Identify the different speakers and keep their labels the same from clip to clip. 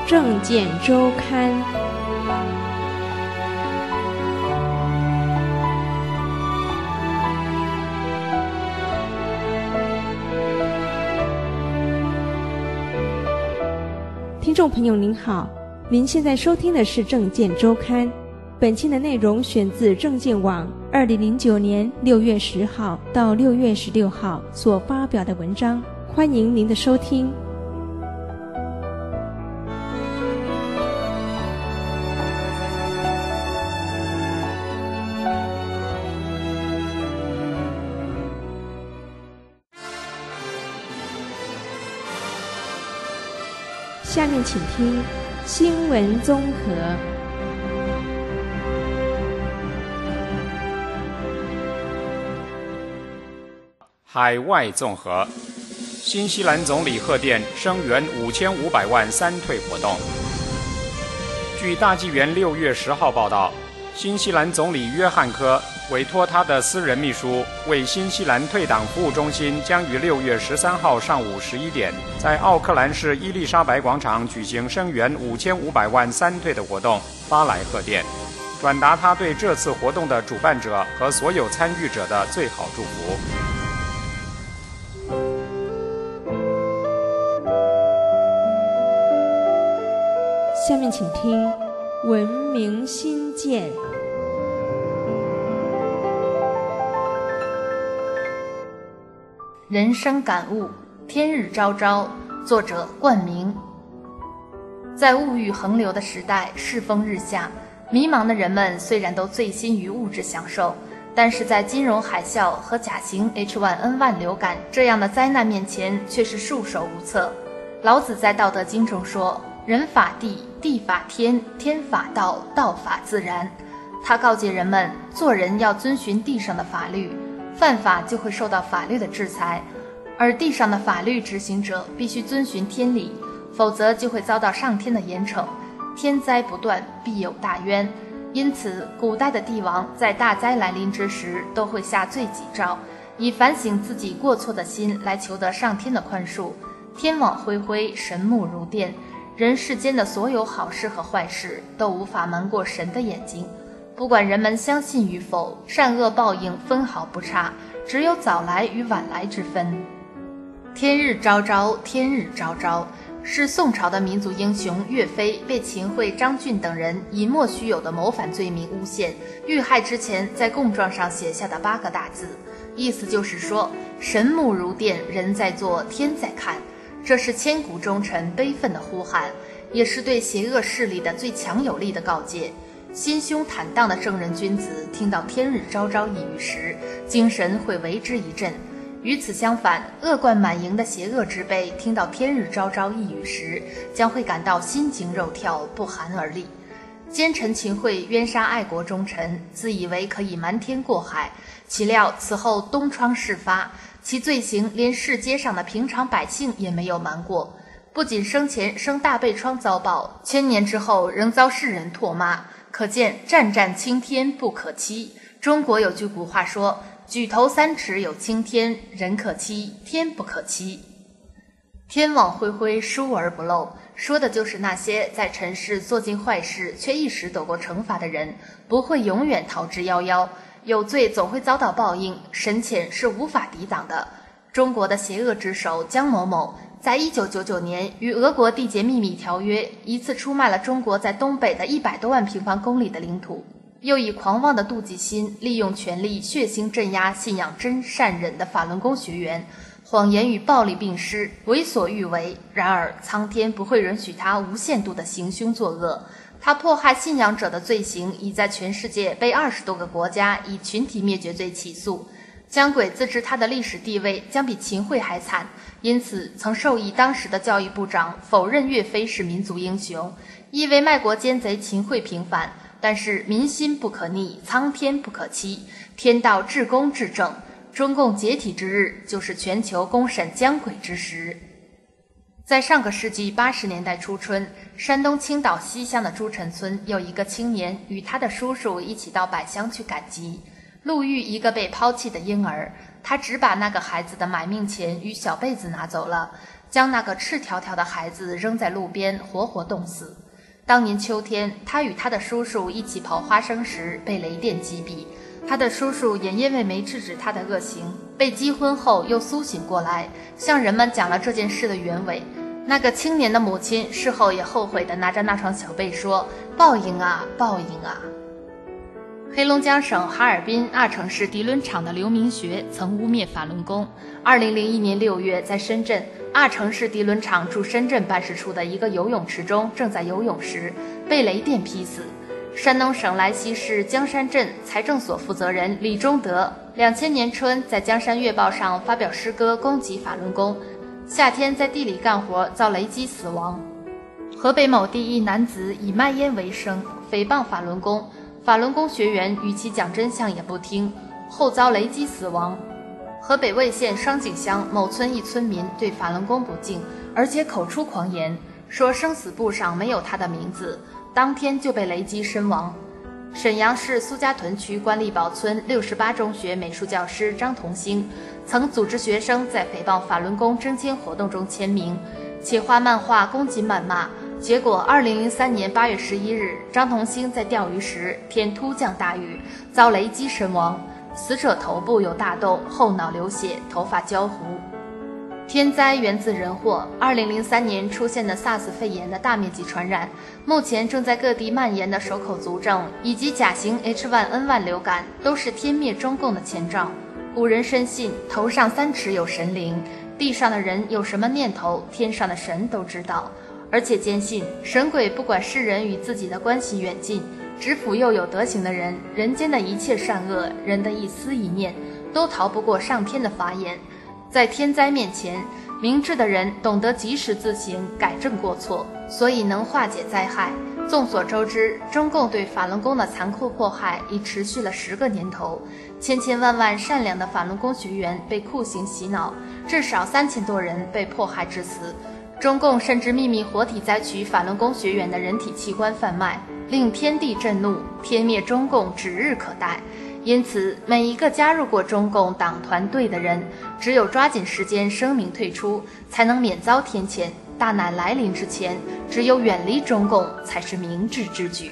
Speaker 1: 政见周刊》。听众朋友您好，您现在收听的是《政见周刊》，本期的内容选自政见网2009年6月10号到6月16号所发表的文章，欢迎您的收听。下面请听新闻综合。
Speaker 2: 海外综合，新西兰总理贺电声援5500万三退活动。据大纪元6月10号报道，新西兰总理约翰科委托他的私人秘书为新西兰退党服务中心将于6月13号上午11点在奥克兰市伊丽莎白广场举行声援5500万三退的活动发来贺电，转达他对这次活动的主办者和所有参与者的最好祝福。
Speaker 1: 下面请听文明新建。
Speaker 3: 人生感悟，天日昭昭，作者冠名。在物欲横流的时代，世风日下，迷茫的人们虽然都醉心于物质享受，但是在金融海啸和甲型 H1N1 流感这样的灾难面前，却是束手无策。老子在《道德经》中说：“人法地，地法天，天法道，道法自然。”他告诫人们，做人要遵循地上的法律，犯法就会受到法律的制裁，而地上的法律执行者必须遵循天理，否则就会遭到上天的严惩。天灾不断，必有大冤。因此，古代的帝王在大灾来临之时，都会下罪己诏，以反省自己过错的心来求得上天的宽恕。天网恢恢，神目如电，人世间的所有好事和坏事都无法瞒过神的眼睛。不管人们相信与否，善恶报应分毫不差，只有早来与晚来之分。天日昭昭，天日昭昭，是宋朝的民族英雄岳飞被秦桧、张俊等人以莫须有的谋反罪名诬陷，遇害之前在供状上写下的8个大字，意思就是说，神目如电，人在做，天在看。这是千古忠臣悲愤的呼喊，也是对邪恶势力的最强有力的告诫。心胸坦荡的正人君子听到天日昭昭一语时，精神会为之一振。与此相反，恶贯满盈的邪恶之辈听到天日昭昭一语时，将会感到心惊肉跳，不寒而栗。奸臣秦桧冤杀爱国忠臣，自以为可以瞒天过海，岂料此后东窗事发，其罪行连世街上的平常百姓也没有瞒过。不仅生前生大背疮遭报，1000年之后仍遭世人唾骂，可见战战青天不可欺。中国有句古话说，举头3尺有青天，人可欺，天不可欺。天网恢恢，疏而不漏，说的就是那些在尘世做尽坏事却一时躲过惩罚的人，不会永远逃之夭夭。有罪总会遭到报应，深浅是无法抵挡的。中国的邪恶之首江某某，在1999年与俄国缔结秘密条约，一次出卖了中国在东北的100多万平方公里的领土，又以狂妄的妒忌心，利用权力血腥镇压信仰真善忍的法轮功学员，谎言与暴力并施，为所欲为。然而苍天不会允许他无限度的行凶作恶，他迫害信仰者的罪行已在全世界被20多个国家以群体灭绝罪起诉。江鬼自知他的历史地位将比秦桧还惨，因此曾授意当时的教育部长否认岳飞是民族英雄，亦为卖国奸贼秦桧平反。但是民心不可逆，苍天不可欺，天道至公至正，中共解体之日就是全球公审江鬼之时。在上个世纪80年代初春，山东青岛西乡的朱陈村有一个青年与他的叔叔一起到柏乡去赶集，路遇一个被抛弃的婴儿，他只把那个孩子的买命钱与小被子拿走了。 将那个赤条条的孩子扔在路边，活活冻死。当年秋天，他与他的叔叔一起刨花生时被雷电击毙，他的叔叔也因为没制止他的恶行，被击昏后又苏醒过来，向人们讲了这件事的原委。那个青年的母亲事后也后悔地拿着那双小背说：“报应啊，报应啊！”黑龙江省哈尔滨阿城市涤纶厂的刘明学曾污蔑法轮功。2001年6月，在深圳，阿城市涤纶厂驻深圳办事处的一个游泳池中正在游泳时被雷电劈死。山东省莱西市江山镇财政所负责人李忠德2000年春在江山月报上发表诗歌攻击法轮功，夏天在地里干活遭雷击死亡。河北某地一男子以卖烟为生，诽谤法轮功，法轮功学员与其讲真相也不听，后遭雷击死亡。河北魏县双井乡某村一村民对法轮功不敬，而且口出狂言，说生死簿上没有他的名字，当天就被雷击身亡。沈阳市苏家屯区官立堡村68中学美术教师张同兴曾组织学生在诽谤法轮功征签活动中签名，且画漫画攻击谩骂。结果2003年8月11日，张同兴在钓鱼时天突降大雨，遭雷击身亡。死者头部有大洞，后脑流血，头发焦糊。天灾源自人祸。2003年出现的 SARS 肺炎的大面积传染，目前正在各地蔓延的手口足症以及甲型 H1N1 流感，都是天灭中共的前兆。古人深信头上3尺有神灵，地上的人有什么念头，天上的神都知道，而且坚信神鬼不管世人与自己的关系远近，只辅佑有德行的人，人间的一切善恶，人的一思一念，都逃不过上天的法眼。在天灾面前，明智的人懂得及时自省，改正过错，所以能化解灾害。众所周知，中共对法轮功的残酷迫害已持续了10个年头，千千万万善良的法轮功学员被酷刑洗脑，至少3000多人被迫害致死。中共甚至秘密活体摘取法轮功学员的人体器官贩卖，令天地震怒，天灭中共指日可待。因此，每一个加入过中共党团队的人，只有抓紧时间声明退出，才能免遭天谴。大难来临之前，只有远离中共才是明智之举。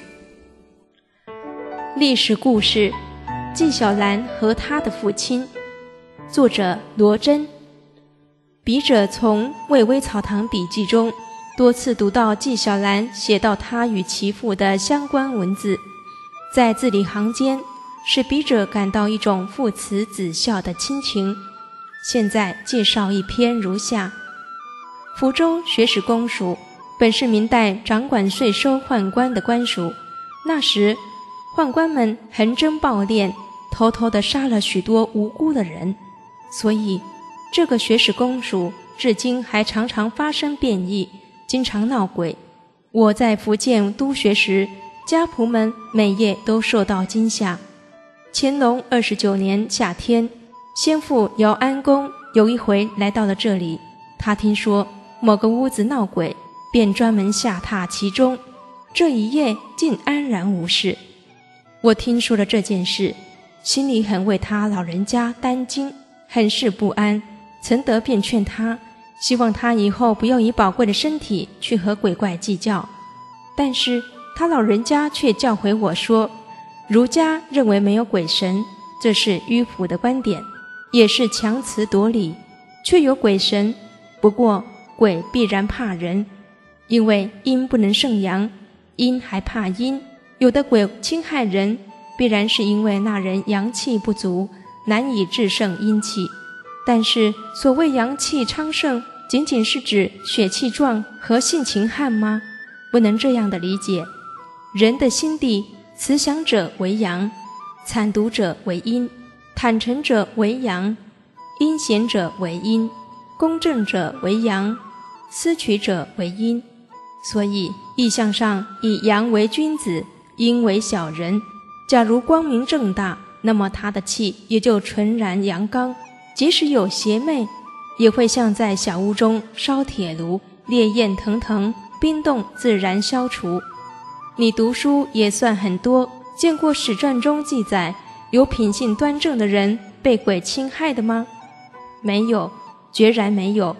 Speaker 1: 历史故事：纪晓岚和他的父亲。作者罗真。笔者从《魏巍草堂笔记》中多次读到纪晓岚写到他与其父的相关文字，在字里行间使笔者感到一种父慈子孝的亲情。现在介绍一篇如下：福州学史公署本是明代掌管税收宦官的官署，那时宦官们横征暴敛，偷偷地杀了许多无辜的人，所以这个学史公署至今还常常发生变异，经常闹鬼。我在福建督学时，家仆们每夜都受到惊吓。乾隆29年夏天，先父姚安公有一回来到了这里，他听说某个屋子闹鬼，便专门下榻其中，这一夜竟安然无事。我听说了这件事，心里很为他老人家担惊，很是不安，曾得便劝他，希望他以后不要以宝贵的身体去和鬼怪计较。但是他老人家却教诲我说，儒家认为没有鬼神，这是迂腐的观点，也是强词夺理，却有鬼神。不过鬼必然怕人，因为阴不能胜阳，阴还怕阴，有的鬼侵害人，必然是因为那人阳气不足，难以制胜阴气。但是所谓阳气昌盛，仅仅是指血气壮和性情悍吗？不能这样的理解。人的心地，慈祥者为阳，惨毒者为阴，坦诚者为阳，阴险者为阴，公正者为阳，私取者为阴。所以意象上以阳为君子，阴为小人。假如光明正大，那么他的气也就纯然阳刚，即使有邪魅，也会像在小屋中烧铁炉，烈焰腾腾，冰冻自然消除。你读书也算很多，见过史传中记载有品性端正的人被鬼侵害的吗？没有，决然没有。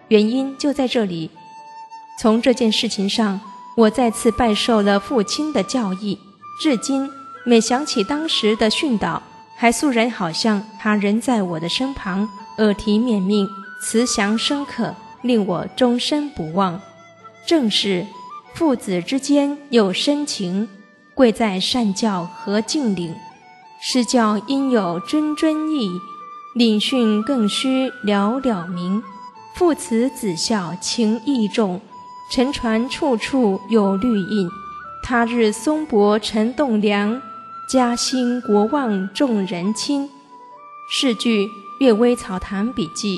Speaker 1: 原因就在这里。从这件事情上，我再次拜受了父亲的教义，至今每想起当时的训导，还肃然好像他仍在我的身旁，耳提面命，慈祥深刻，令我终身不忘。正是父子之间有深情，贵在善教和敬领。施教应有谆谆义，领训更须了了明。父慈子孝情义重，沉船处处有绿印。他日松柏成栋梁，家兴国旺众人亲。是句岳微草堂笔记。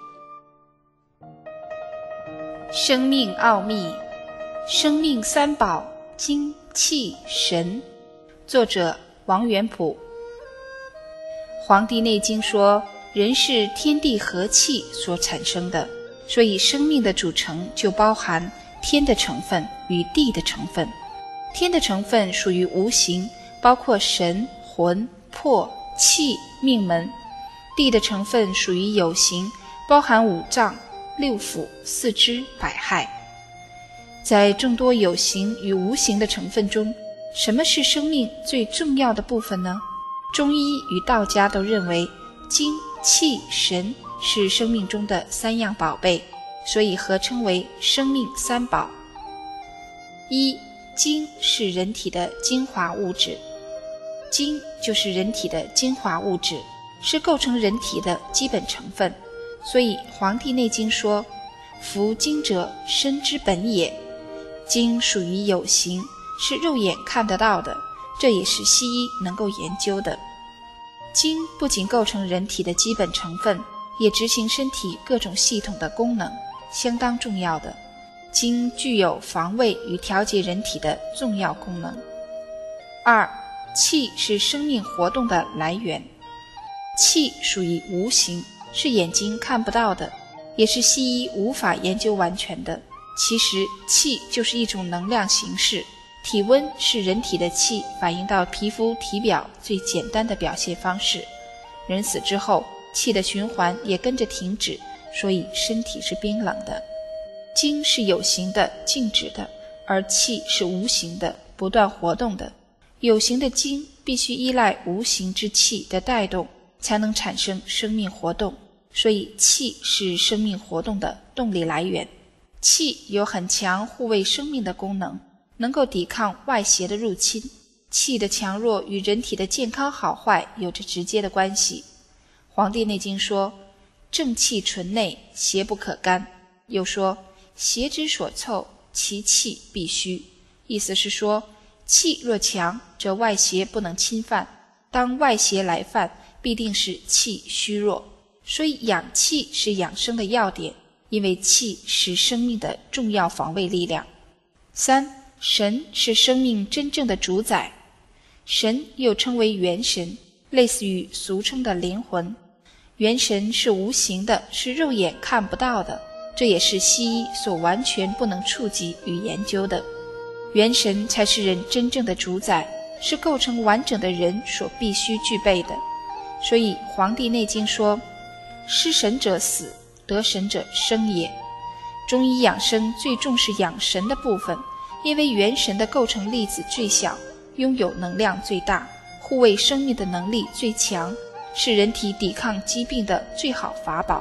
Speaker 4: 生命奥秘，生命三宝，精气神。作者王元溥。黄帝内经说，人是天地和气所产生的，所以生命的组成就包含天的成分与地的成分。天的成分属于无形，包括神、魂、魄、气、命门；地的成分属于有形，包含五脏、六腑、四肢、百骸。在众多有形与无形的成分中，什么是生命最重要的部分呢？中医与道家都认为精、气、神是生命中的三样宝贝，所以合称为生命三宝。一、精是人体的精华物质。精就是人体的精华物质，是构成人体的基本成分，所以《黄帝内经》说，夫精者，身之本也。精属于有形，是肉眼看得到的，这也是西医能够研究的。精不仅构成人体的基本成分，也执行身体各种系统的功能，相当重要的。精具有防卫与调节人体的重要功能。二、气是生命活动的来源。气属于无形，是眼睛看不到的，也是西医无法研究完全的。其实气就是一种能量形式，体温是人体的气反映到皮肤体表最简单的表现方式。人死之后，气的循环也跟着停止，所以身体是冰冷的。精是有形的、静止的，而气是无形的、不断活动的。有形的精必须依赖无形之气的带动，才能产生生命活动，所以气是生命活动的动力来源。气有很强护卫生命的功能，能够抵抗外邪的入侵。气的强弱与人体的健康好坏有着直接的关系。黄帝内经说，正气存内，邪不可干。又说，邪之所凑，其气必虚。意思是说，气若强，则外邪不能侵犯，当外邪来犯，必定是气虚弱。所以养气是养生的要点，因为气是生命的重要防卫力量。三、神是生命真正的主宰。神又称为元神，类似于俗称的灵魂。元神是无形的，是肉眼看不到的，这也是西医所完全不能触及与研究的。元神才是人真正的主宰，是构成完整的人所必须具备的。所以《黄帝内经》说，失神者死，得神者生也。中医养生最重视养神的部分，因为元神的构成粒子最小，拥有能量最大，护卫生命的能力最强，是人体抵抗疾病的最好法宝。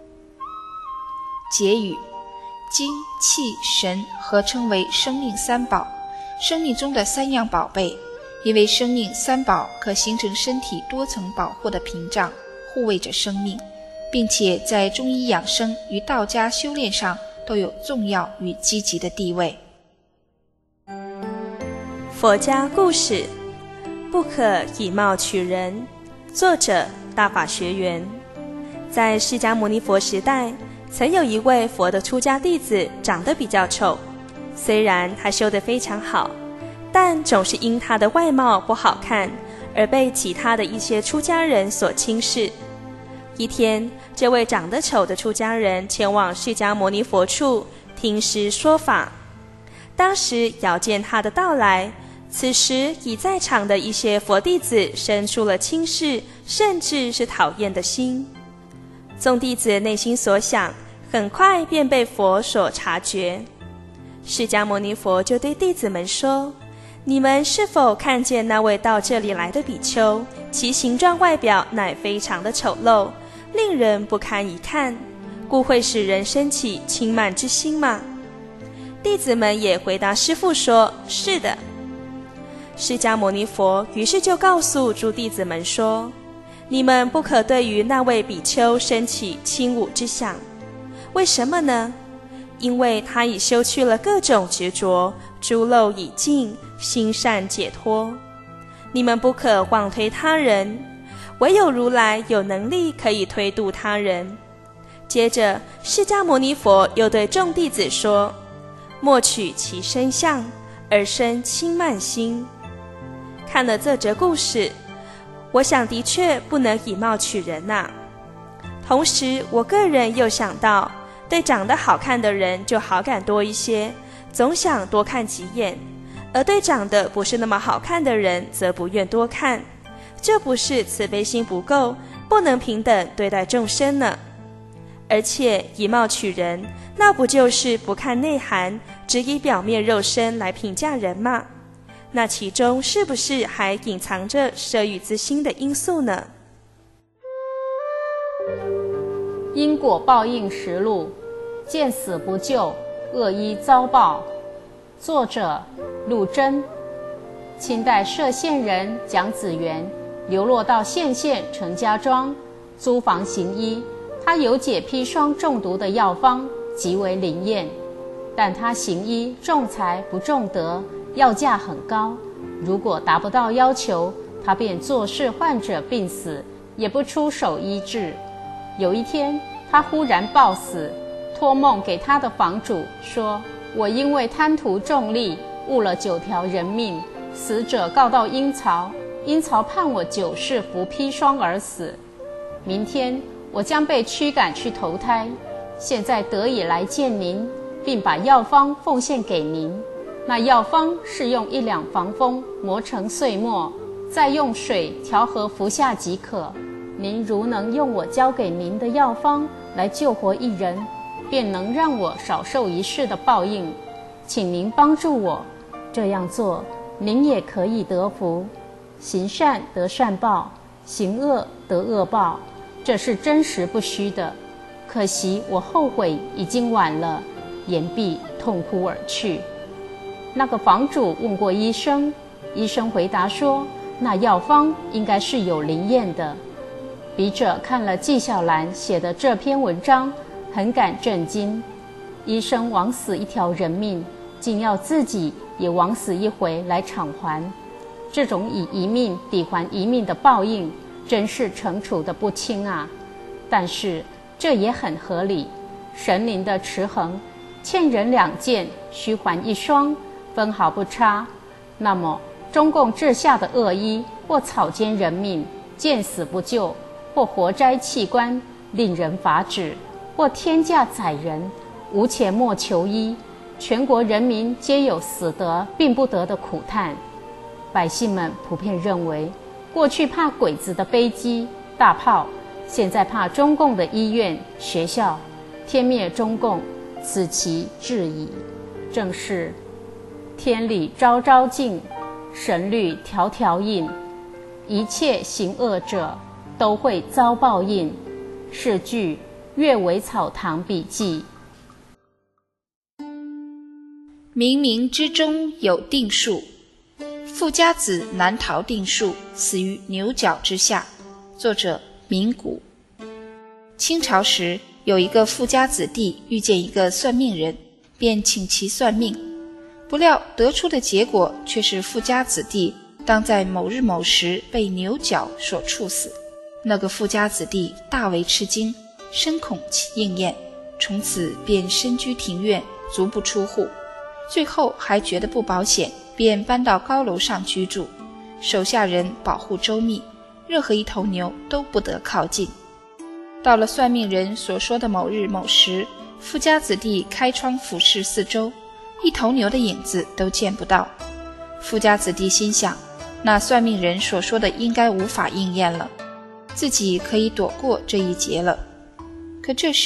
Speaker 4: 结语：精、气、神合称为生命三宝，生命中的三样宝贝。因为生命三宝可形成身体多层保护的屏障，护卫着生命，并且在中医养生与道家修炼上都有重要与积极的地位。
Speaker 5: 佛家故事，不可以貌取人。作者：大法学员。在释迦牟尼佛时代，曾有一位佛的出家弟子长得比较丑，虽然他修得非常好，但总是因他的外貌不好看而被其他的一些出家人所轻视。一天，这位长得丑的出家人前往释迦牟尼佛处听师说法。当时遥见他的到来，此时已在场的一些佛弟子生出了轻视甚至是讨厌的心。众弟子内心所想， 很快便被佛所察觉。释迦牟尼佛就对弟子们说：你们是否看见那位到这里来的比丘，其形状外表乃非常的丑陋，令人不堪一看，故会使人生起轻慢之心吗？弟子们也回答师父说：是的。释迦牟尼佛于是就告诉诸弟子们说：你们不可对于那位比丘生起轻侮之想。为什么呢？因为他已修去了各种执着，诸漏已尽，心善解脱。你们不可妄推他人，唯有如来有能力可以推度他人。接着释迦牟尼佛又对众弟子说：莫取其身相，而生轻慢心。看了这则故事，我想的确不能以貌取人啊。同时我个人又想到，对长得好看的人就好感多一些，总想多看几眼，而对长得不是那么好看的人则不愿多看，这不是慈悲心不够，不能平等对待众生呢？而且以貌取人，那不就是不看内涵，只以表面肉身来评价人吗？那其中是不是还隐藏着舍欲之心的因素呢？
Speaker 6: 因果报应实录，见死不救，恶依遭报。作者陆贞。清代歙县人蒋子元流落到县陈家庄租房行医，他有解砒霜中毒的药方，极为灵验。但他行医重财不重德，药价很高，如果达不到要求，他便坐视患者病死，也不出手医治。有一天他忽然暴死，托梦给他的房主说：我因为贪图重利，误了9条人命，死者告到阴曹，阴曹判我9世服砒霜而死。明天我将被驱赶去投胎，现在得以来见您，并把药方奉献给您。那药方是用1两防风磨成碎末，再用水调和服下即可。您如能用我交给您的药方来救活一人，便能让我少受一世的报应，请您帮助我。这样做，您也可以得福。行善得善报，行恶得恶报，这是真实不虚的。可惜我后悔已经晚了，言毕痛哭而去。那个房主问过医生，医生回答说，那药方应该是有灵验的。笔者看了纪晓岚写的这篇文章，很感震惊。医生枉死1条人命，竟要自己也枉死一回来偿还，这种以一命抵还一命的报应，真是惩处的不轻啊。但是这也很合理，神灵的持衡，欠人2件，须还1双，分毫不差。那么中共治下的恶医，或草菅人命，见死不救，或活摘器官，令人发指，或天价宰人，无钱莫求医，全国人民皆有死得病不得的苦叹。百姓们普遍认为，过去怕鬼子的飞机大炮，现在怕中共的医院学校，天灭中共，此其至矣。正是天理昭昭镜，神律条条印，一切行恶者都会遭报应。是据阅微草堂笔记。
Speaker 4: 冥冥之中有定数，富家子难逃定数，死于牛角之下。作者明谷。清朝时，有一个富家子弟遇见一个算命人，便请其算命，不料得出的结果却是富家子弟当在某日某时被牛角所处死。那个富家子弟大为吃惊，深恐其应验，从此便深居庭院，足不出户。最后还觉得不保险，便搬到高楼上居住，手下人保护周密，任何一头牛都不得靠近。到了算命人所说的某日某时，富家子弟开窗俯视四周，一头牛的影子都见不到。富家子弟心想，那算命人所说的应该无法应验了，自己可以躲过这一劫了。可这时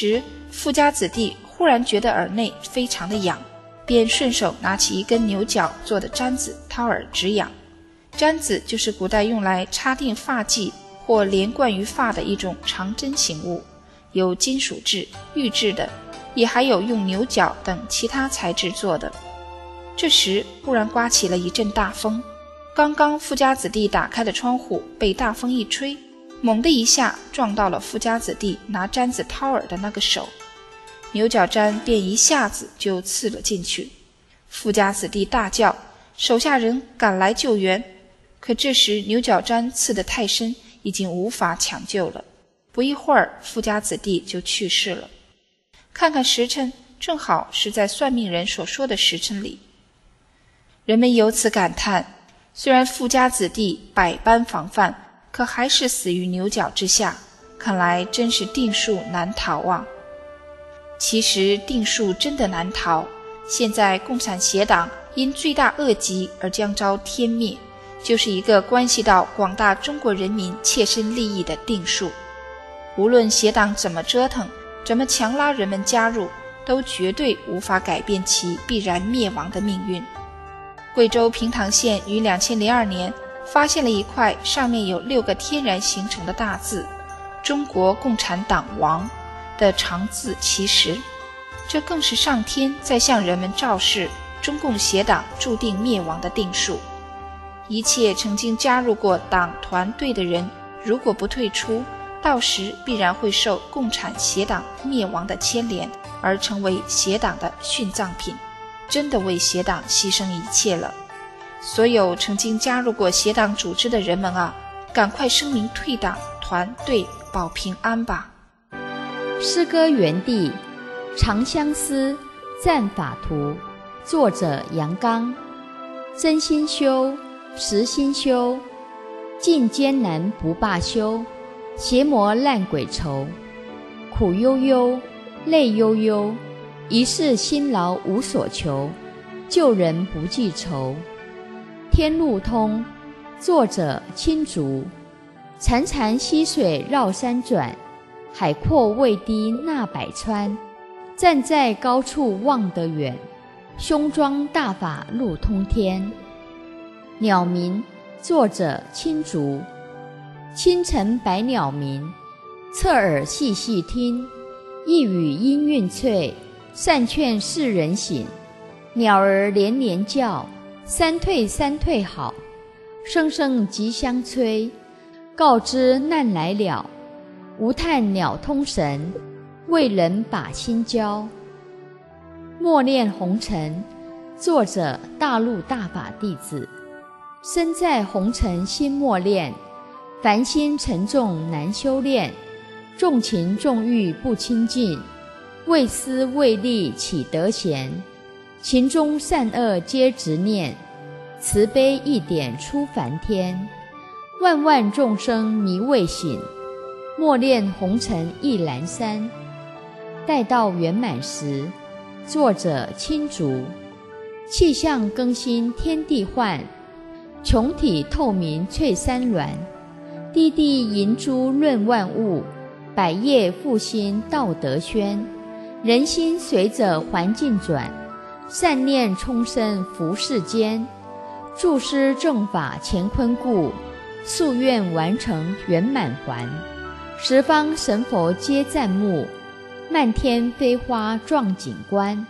Speaker 4: 富家子弟忽然觉得耳内非常的痒，便顺手拿起一根牛角做的簪子掏耳止痒。簪子就是古代用来插定发髻或连贯于发的一种长针形物，有金属制、玉制的，也还有用牛角等其他材质做的。这时忽然刮起了一阵大风，刚刚富家子弟打开的窗户被大风一吹，猛地一下撞到了富家子弟拿簪子掏耳的那个手，牛角簪便一下子就刺了进去。富家子弟大叫，手下人赶来救援，可这时牛角簪刺得太深，已经无法抢救了。不一会儿，富家子弟就去世了。看看时辰，正好是在算命人所说的时辰里。人们由此感叹，虽然富家子弟百般防范，可还是死于牛角之下，看来真是定数难逃啊。其实定数真的难逃，现在共产协党因罪大恶极而将遭天灭，就是一个关系到广大中国人民切身利益的定数。无论协党怎么折腾，怎么强拉人们加入，都绝对无法改变其必然灭亡的命运。贵州平塘县于2002年发现了一块上面有6个天然形成的大字“中国共产党亡”的长字其实，这更是上天在向人们昭示中共协党注定灭亡的定数。一切曾经加入过党团队的人，如果不退出，到时必然会受共产协党灭亡的牵连，而成为协党的殉葬品，真的为协党牺牲一切了。所有曾经加入过协党组织的人们啊，赶快声明退党团队保平安吧。
Speaker 7: 诗歌园地，长相思，赞法图，作者杨刚。真心修，实心修，尽艰难不罢休，邪魔烂鬼愁，苦悠悠，泪悠悠，一世辛劳无所求，救人不记仇。天路通，作者青竹。潺潺溪水绕山转，海阔未低纳百川。站在高处望得远，胸装大法路通天。鸟鸣，作者青竹。清晨百鸟鸣，侧耳细细听，一语音韵脆，善劝世人醒。鸟儿连连叫，三退三退好，声声急相催，告知难来了。无叹鸟通神，为人把心交。默念红尘，作者大陆大法弟子。身在红尘心莫恋，凡心沉重难修炼。重情重欲不清净，为私为利岂得闲。情中善恶皆执念，慈悲一点出凡天。万万众生迷未醒，默念红尘一阑珊。待到圆满时，作者青竹。气象更新天地换，穹体透明翠山峦。滴滴银珠润万物，百业复兴道德宣。人心随着环境转，善念充生福世间。注师正法乾坤固，夙愿完成圆满还。十方神佛皆赞慕，漫天飞花壮景观。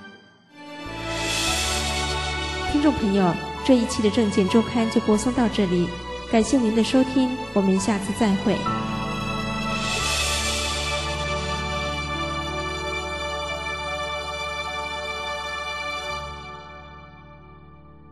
Speaker 1: 听众朋友，这一期的证件周刊就播送到这里，感谢您的收听，我们下次再会。